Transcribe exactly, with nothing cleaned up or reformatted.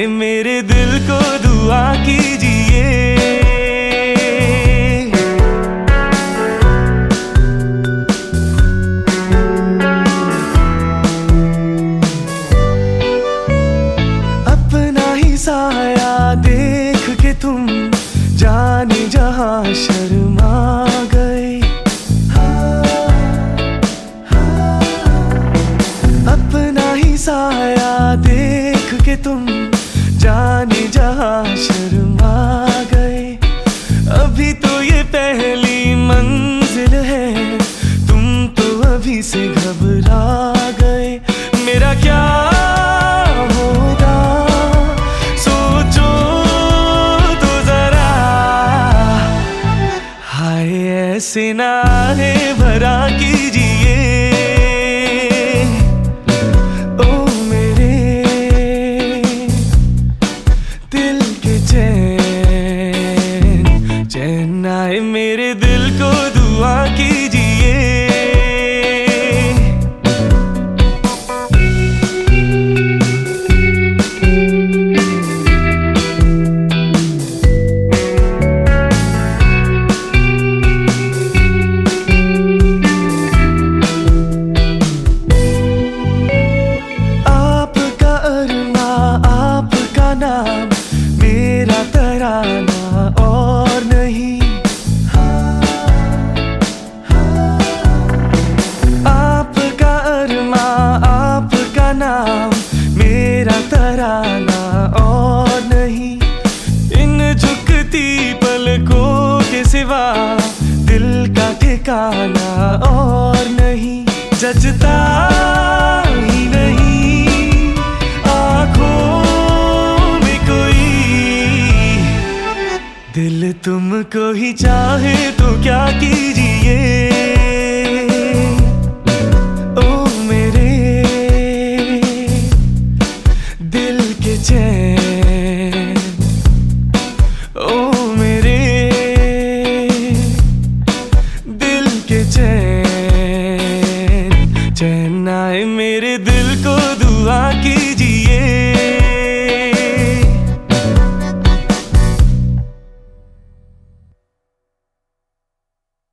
आए मेरे दिल को दुआ कीजिए। अपना ही साया देख के तुम जाने जहां शर्मा गए। अपना ही साया देख के तुम जाने जहां शर्मा गए। अभी तो ये पहली मंजिल है, तुम तो अभी से घबरा गए। मेरा क्या होगा सोचो तो जरा, हाय ऐसे नारे भरा कीजिए। चैन आए मेरे दिल को दुआ कीजिए। आपका अरमा आपका नाम मेरा तराना और नहीं। आपका अरमा आपका नाम मेरा तराना और नहीं। इन झुकती पलकों के सिवा दिल का ठिकाना और नहीं। जचता ही नहीं आँखों में कोई, दिल तुमको ही चाहे तो क्या कीजिए। ओ मेरे दिल के चैन, ओ मेरे दिल के चैन, चैन आए मेरे दिल को दुआ की।